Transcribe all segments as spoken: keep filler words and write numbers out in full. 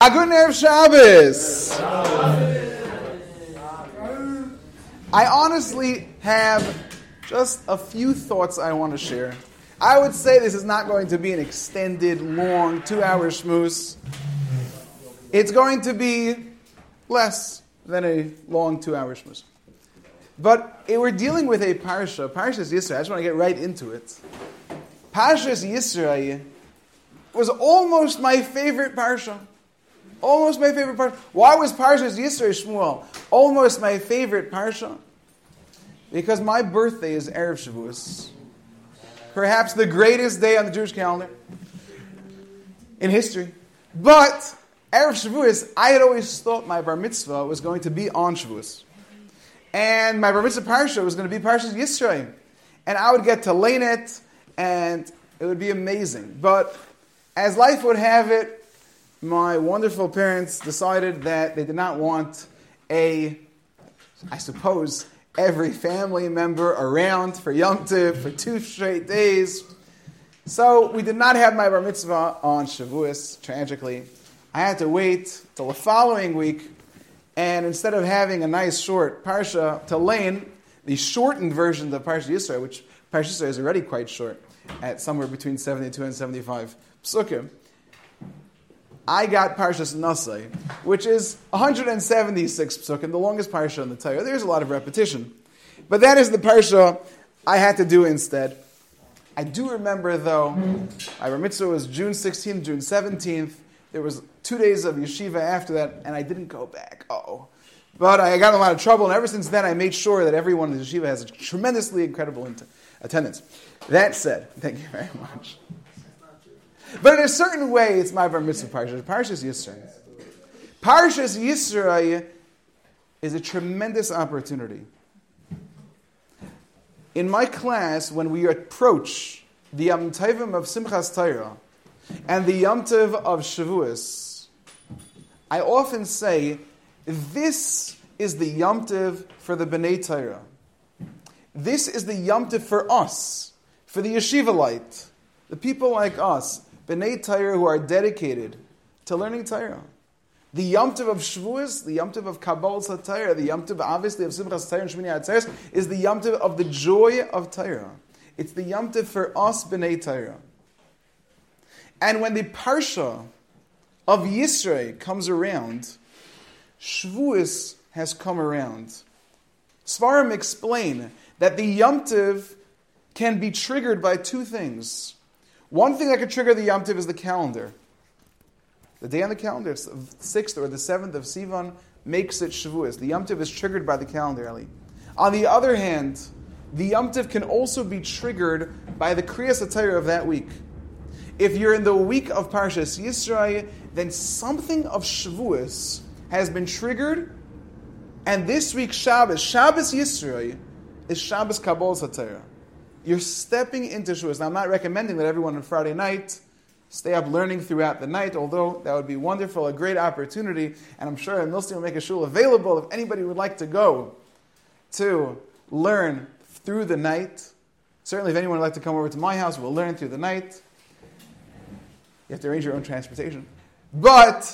A good Erev Shabbos. I honestly have just a few thoughts I want to share. I would say this is not going to be an extended, long, two-hour shmooze. It's going to be less than a long two-hour shmooze. But it, we're dealing with a parsha, Parshas Yisro. I just want to get right into it. Parshas Yisro was almost my favorite parsha. Almost my favorite parsha. Why was Parshas Yisro, Shmuel, almost my favorite parsha? Because my birthday is Erev Shavuos. Perhaps the greatest day on the Jewish calendar in history. But Erev Shavuos, I had always thought my bar mitzvah was going to be on Shavuos. And my bar mitzvah parsha was going to be Parshas Yisro. And I would get to learn it, and it would be amazing. But as life would have it, my wonderful parents decided that they did not want a, I suppose, every family member around for Yom Tov for two straight days. So we did not have my bar mitzvah on Shavuos, tragically. I had to wait till the following week, and instead of having a nice short parsha to learn, the shortened version of Parshas Yisro, which Parshas Yisro is already quite short, at somewhere between seventy-two and seventy-five psukim, I got Parshas Nasai, which is one hundred seventy-six psukim, the longest parsha in the Torah. There's a lot of repetition. But that is the parsha I had to do instead. I do remember, though, my bar mitzvah was June sixteenth, June seventeenth. There was two days of yeshiva after that, and I didn't go back. Uh-oh. But I got in a lot of trouble, and ever since then, I made sure that everyone in the yeshiva has a tremendously incredible int- attendance. That said, thank you very much. But in a certain way, it's my bar mitzvah parsha. Parshas Yisro. Parshas Yisro is a tremendous opportunity. In my class, when we approach the Yom Tovim of Simchas Torah and the Yom Tov of Shavuos, I often say, this is the Yom Tov for the Bnei Torah. This is the Yom Tov for us, for the Yeshivalite, the people like us, Bnei Torah who are dedicated to learning Torah. The Yom Tov of Shavuos, the Yom Tov of Kabbalas HaTorah, the Yom Tov obviously of Simchas Torah and Shmini Atzeres is the Yom Tov of the joy of Torah. It's the Yom Tov for us Bnei Torah. And when the Parsha of Yisro comes around, Shavuos has come around. Svarim explain that the Yom Tov can be triggered by two things. One thing that could trigger the Yom Tov is the calendar. The day on the calendar, the sixth or the seventh of Sivan, makes it Shavuos. The Yom Tov is triggered by the calendar, Eli. On the other hand, the Yom Tov can also be triggered by the Kriyas HaTorah of that week. If you're in the week of Parshas Yisro, then something of Shavuos has been triggered, and this week Shabbos, Shabbos Yisro, is Shabbos Kabbalas HaTorah. You're stepping into Shavuos. Now, I'm not recommending that everyone on Friday night stay up learning throughout the night, although that would be wonderful, a great opportunity, and I'm sure Milstein will make a shul available if anybody would like to go to learn through the night. Certainly, if anyone would like to come over to my house, we'll learn through the night. You have to arrange your own transportation. But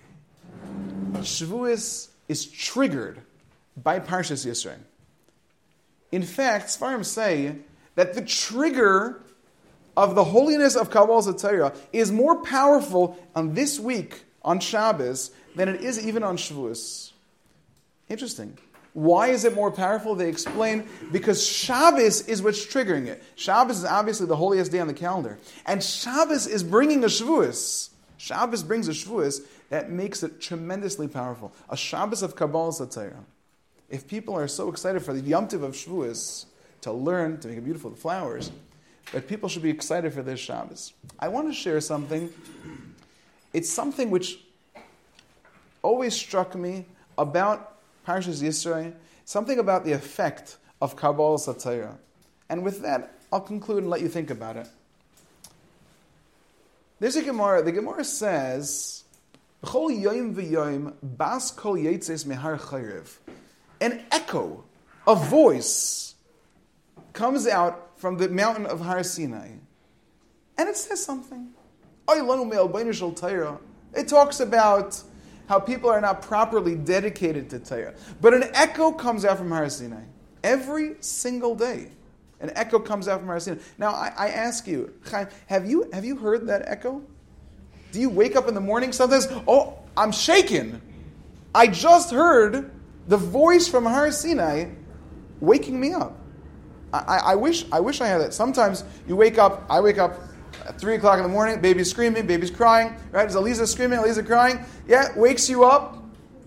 Shavuos is triggered by Parshas Yisro. In fact, Sfarim say that the trigger of the holiness of Kabbalas HaTorah is more powerful on this week, on Shabbos, than it is even on Shavuos. Interesting. Why is it more powerful? They explain, because Shabbos is what's triggering it. Shabbos is obviously the holiest day on the calendar. And Shabbos is bringing a Shavuos. Shabbos brings a Shavuos that makes it tremendously powerful. A Shabbos of Kabbalas HaTorah. If people are so excited for the Yom Tov of Shavuos to learn, to make it beautiful, the flowers, but people should be excited for this Shabbos. I want to share something. It's something which always struck me about Parshas Yisro, something about the effect of Kabbalas HaTorah. And with that, I'll conclude and let you think about it. There's a Gemara. The Gemara says, "B'chol yoyim v'yoyim bas kol yitzes mehar chayrev." An echo, a voice, comes out from the mountain of Har Sinai. And it says something. Oy lanu me'al beinu shel Torah It talks about how people are not properly dedicated to Torah. But an echo comes out from Har Sinai. Every single day. An echo comes out from Har Sinai. Now, I, I ask you, Chaim, have you, have you heard that echo? Do you wake up in the morning sometimes? Oh, I'm shaken. I just heard the voice from Har Sinai waking me up. I, I, I wish I wish I had that. Sometimes you wake up, I wake up at three o'clock in the morning, baby's screaming, baby's crying, right? Is Aliza screaming, Aliza crying? Yeah, wakes you up,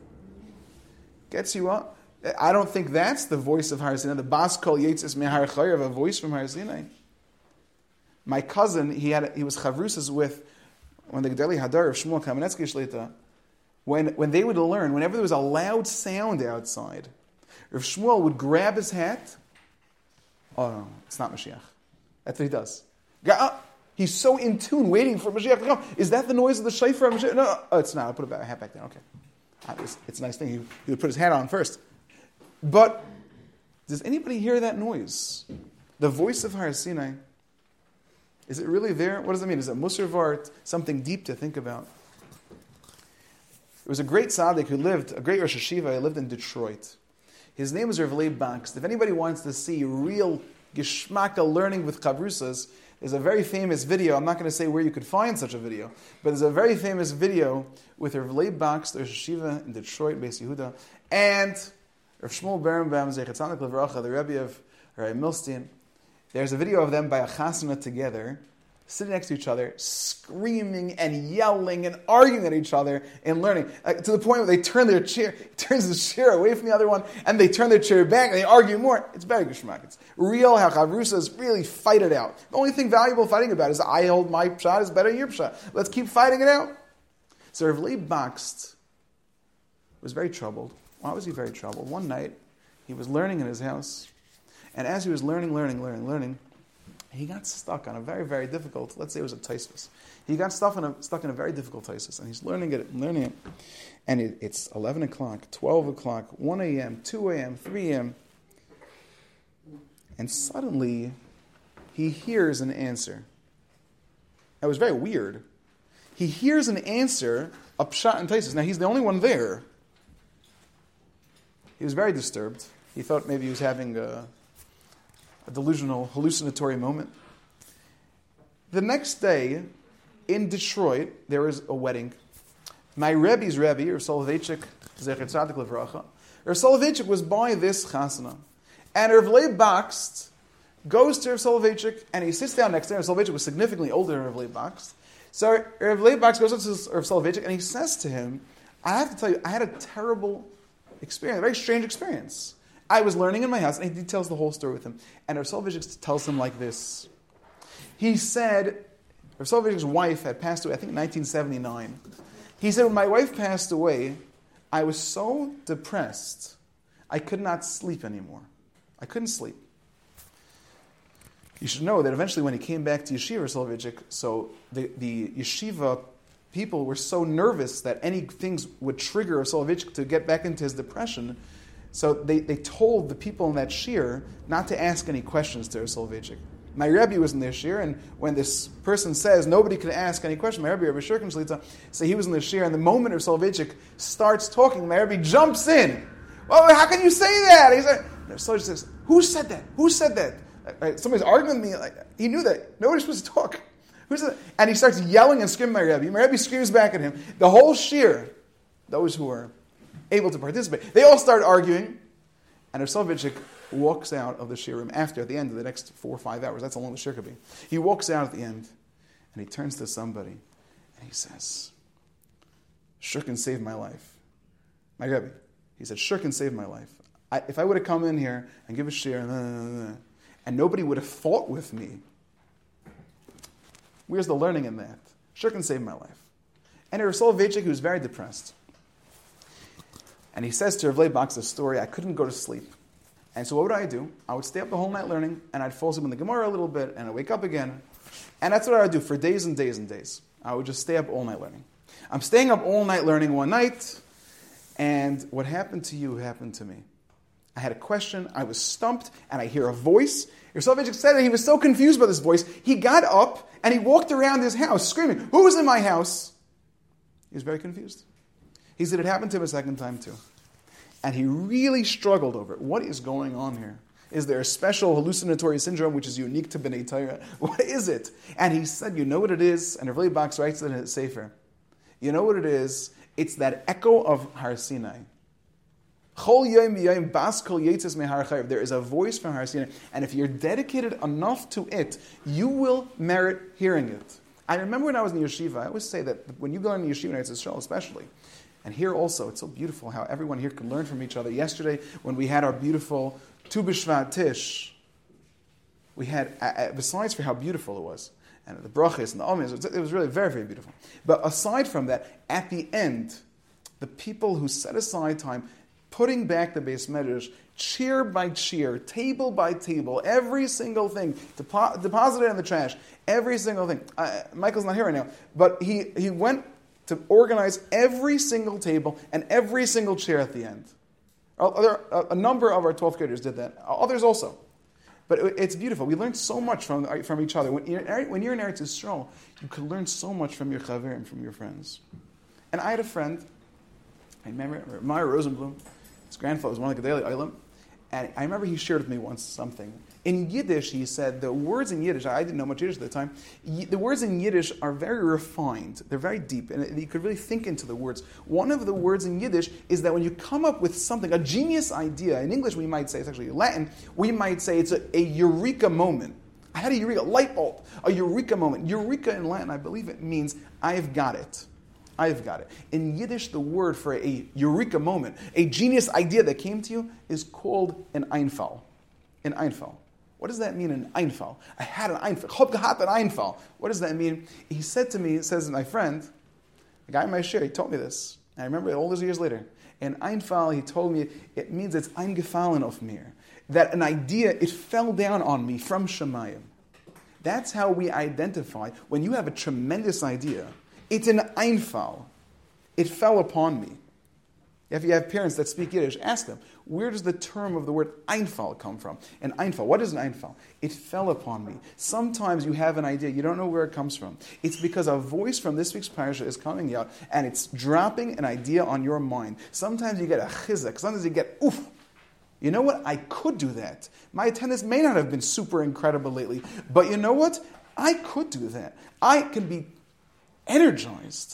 gets you up. I don't think that's the voice of Har Sinai. The Bas Kol Yetzis Mehar Chayav, a voice from Har Sinai. My cousin, he had he was chavrusas with when the Gedali Hadar of Shmuel Kamenetsky Shlita. When when they would learn, whenever there was a loud sound outside, Rav Shmuel would grab his hat. Oh no, it's not Mashiach. That's what he does. He's so in tune, waiting for Mashiach to come. Is that the noise of the shofar? No, no, oh, it's not. I'll put a hat back down. Okay, it's a nice thing. He, he would put his hat on first. But does anybody hear that noise? The voice of Har Sinai. Is it really there? What does it mean? Is it Musar Vart? Something deep to think about. There was a great tzaddik who lived, a great Rosh Hashiva, he lived in Detroit. His name was Rav Leib Bakst. If anybody wants to see real Geshmaka learning with Chavrusas, there's a very famous video. I'm not going to say where you could find such a video, but there's a very famous video with Rav Leib Bakst, Rosh Hashiva in Detroit, Beis Yehuda, and Rav Shmuel Berenbaum, Zechat Tzadik Levracha, the Rebbe of Rabbi Milstein. There's a video of them by a chasana together, sitting next to each other, screaming and yelling and arguing at each other and learning. Uh, to the point where they turn their chair, turns the chair away from the other one, and they turn their chair back and they argue more. It's very geschmack. It's real how Chavrusas really fight it out. The only thing valuable fighting about is I hold my pshat is better than your pshat. Let's keep fighting it out. So Rav Leib Bakst was very troubled. Why was he very troubled? One night, he was learning in his house, and as he was learning, learning, learning, learning, he got stuck on a very, very difficult, let's say it was a Tosfos. He got stuck in a, stuck in a very difficult Tosfos, and he's learning it, learning it. And it, it's eleven o'clock, twelve o'clock, one a.m., two a.m., three a.m. And suddenly, he hears an answer. That was very weird. He hears an answer, a pshat and Tosfos. Now, he's the only one there. He was very disturbed. He thought maybe he was having a... a delusional, hallucinatory moment. The next day, in Detroit, there was a wedding. My Rebbe's Rebbe, Rav Soloveitchik, Zecher Tzadik Levracha, Rav Soloveitchik was by this chasana. And Rav Leib Bakst goes to Rav Soloveitchik, and he sits down next to him. Rav Soloveitchik was significantly older than Rav Leib Bakst. So Rav Leib Bakst goes up to Rav Soloveitchik, and he says to him, I have to tell you, I had a terrible experience, a very strange experience. I was learning in my house, and he details the whole story with him. And Rav Soloveitchik tells him like this. He said, Rav Soloveitchik's wife had passed away, I think in nineteen seventy-nine. He said, when my wife passed away, I was so depressed, I could not sleep anymore. I couldn't sleep. You should know that eventually when he came back to Yeshiva, Rav Soloveitchik, so the, the Yeshiva people were so nervous that any things would trigger Rav Soloveitchik to get back into his depression. So they, they told the people in that shir not to ask any questions to Rav Soloveitchik. My Rebbe was in their shir, and when this person says nobody could ask any question, my Rebbe, Rebbe Shurkin Shlita, so he was in the shir, and the moment Rav Soloveitchik starts talking, my Rebbe jumps in. Well, how can you say that? He said, Rav Soloveitchik says, who said that? Who said that? Like, somebody's arguing with me. Like, he knew that. Nobody's supposed to talk. Who said that? And he starts yelling and screaming at my Rebbe. My Rebbe screams back at him. The whole shir, those who are able to participate, they all start arguing, and Rav Soloveitchik walks out of the shir room after, at the end of the next four or five hours. That's how long the shir could be. He walks out at the end, and he turns to somebody, and he says, Shurkin saved my life. My Rebbe, he said, Shurkin saved my life. I, if I would have come in here and give a shir, and, and nobody would have fought with me, where's the learning in that? Shurkin saved my life. And Rav Soloveitchik, he was very depressed. And he says to Rav Leib Bakst the story, I couldn't go to sleep. And so what would I do? I would stay up the whole night learning, and I'd fall asleep in the Gemara a little bit, and I'd wake up again. And that's what I would do for days and days and days. I would just stay up all night learning. I'm staying up all night learning one night, and what happened to you happened to me. I had a question, I was stumped, and I hear a voice. Rav Soloveitchik said that he was so confused by this voice, he got up, and he walked around his house screaming, who was in my house? He was very confused. He said it happened to him a second time too. And he really struggled over it. What is going on here? Is there a special hallucinatory syndrome which is unique to B'nai Torah? What is it? And he said, you know what it is? And Rav Levi Baksh writes it in his Sefer. You know what it is? It's that echo of Har Sinai. Chol yom yom bas kol yetzes mehar chayiv. There is a voice from Har Sinai. And if you're dedicated enough to it, you will merit hearing it. I remember when I was in yeshiva, I always say that when you go in yeshiva in Eretz Yisrael especially, and here also, it's so beautiful how everyone here can learn from each other. Yesterday, when we had our beautiful Tu B'Shvat Tish, we had, uh, besides for how beautiful it was, and the brachas and the omens, it was really very, very beautiful. But aside from that, at the end, the people who set aside time, putting back the Beis Medrash, cheer by cheer, table by table, every single thing, depo- deposited in the trash, every single thing. Uh, Michael's not here right now, but he, he went to organize every single table and every single chair at the end. Other, a number of our twelfth graders did that. Others also. But it's beautiful. We learned so much from, from each other. When you're, when you're in Eretz Yisrael, you can learn so much from your chaver and from your friends. And I had a friend, I remember, Meyer Rosenblum, his grandfather was one of the Gedolei Olam, and I remember he shared with me once something. In Yiddish, he said, the words in Yiddish, I didn't know much Yiddish at the time, the words in Yiddish are very refined. They're very deep, and you could really think into the words. One of the words in Yiddish is that when you come up with something, a genius idea, in English we might say, it's actually Latin, we might say it's a, a eureka moment. I had a eureka, light bulb, a eureka moment. Eureka in Latin, I believe it means, I've got it. I've got it. In Yiddish, the word for a eureka moment, a genius idea that came to you, is called an Einfall. An Einfall. What does that mean, an Einfall? I had an Einfall. Chop gehat an Einfall. What does that mean? He said to me, it says my friend, the guy in my share, he told me this. And I remember it all those years later. An Einfall, he told me, it means it's eingefallen auf mir. That an idea, it fell down on me from Shemayim. That's how we identify when you have a tremendous idea. It's an Einfall. It fell upon me. If you have parents that speak Yiddish, ask them, where does the term of the word Einfall come from? An Einfall, what is an Einfall? It fell upon me. Sometimes you have an idea, you don't know where it comes from. It's because a voice from this week's parasha is coming out, and it's dropping an idea on your mind. Sometimes you get a chizuk, sometimes you get, oof. You know what? I could do that. My attendance may not have been super incredible lately, but you know what? I could do that. I can be energized.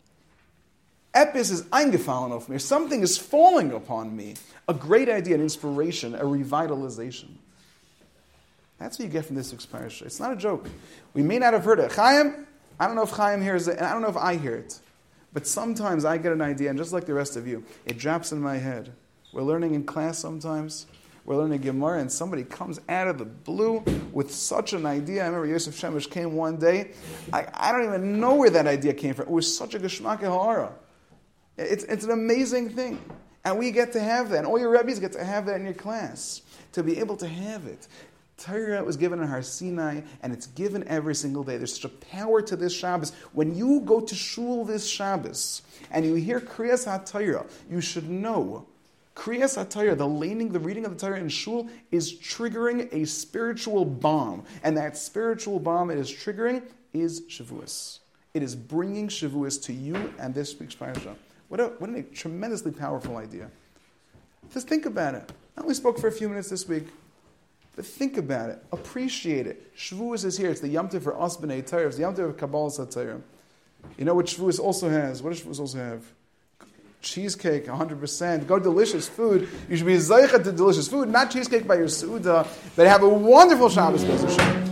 Epis is eingefallen auf mir. Something is falling upon me. A great idea, an inspiration, a revitalization. That's what you get from this week's parasha. It's not a joke. We may not have heard it. Chaim, I don't know if Chaim hears it, and I don't know if I hear it. But sometimes I get an idea, and just like the rest of you, it drops in my head. We're learning in class sometimes. We're learning Gemara, and somebody comes out of the blue with such an idea. I remember Yosef Shemesh came one day. I, I don't even know where that idea came from. It was such a geschmack ha'ara. It's, it's an amazing thing. And we get to have that. And all your Rebbes get to have that in your class. To be able to have it. Torah was given in Har Sinai, and it's given every single day. There's such a power to this Shabbos. When you go to shul this Shabbos, and you hear Kriyas HaTorah, you should know, Kriyas HaTorah, the laning, the reading of the Torah in shul, is triggering a spiritual bomb. And that spiritual bomb it is triggering is Shavuos. It is bringing Shavuos to you and this week's parasha. What a, what a tremendously powerful idea. Just think about it. I only spoke for a few minutes this week, but think about it. Appreciate it. Shavuos is here. It's the Yom Tov for us B'nai Torah. It's the Yom Tov of Kabbalah HaTorah. You know what Shavuos also has? What does Shavuos also have? Cheesecake, one hundred percent. Go delicious food. You should be zeichet to delicious food, not cheesecake by your Suda, but have a wonderful Shabbos.